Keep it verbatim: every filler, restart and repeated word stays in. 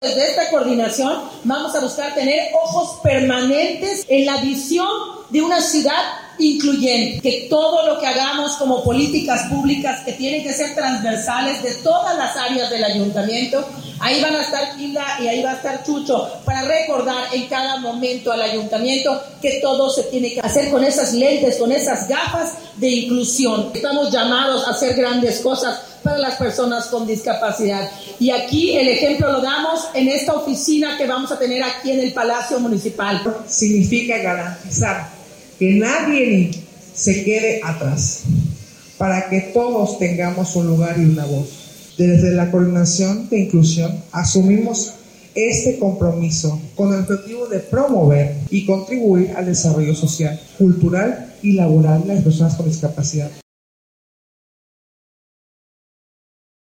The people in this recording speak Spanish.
Desde esta coordinación vamos a buscar tener ojos permanentes en la visión de una ciudad incluyente, que todo lo que hagamos como políticas públicas que tienen que ser transversales de todas las áreas del ayuntamiento, ahí van a estar Hilda y ahí va a estar Chucho para recordar en cada momento al ayuntamiento que todo se tiene que hacer con esas lentes, con esas gafas de inclusión. Estamos llamados a hacer grandes cosas para las personas con discapacidad. Y aquí el ejemplo lo damos en esta oficina que vamos a tener aquí en el Palacio Municipal. Significa garantizar que nadie se quede atrás, para que todos tengamos un lugar y una voz. Desde la Coordinación de Inclusión asumimos este compromiso con el objetivo de promover y contribuir al desarrollo social, cultural y laboral de las personas con discapacidad.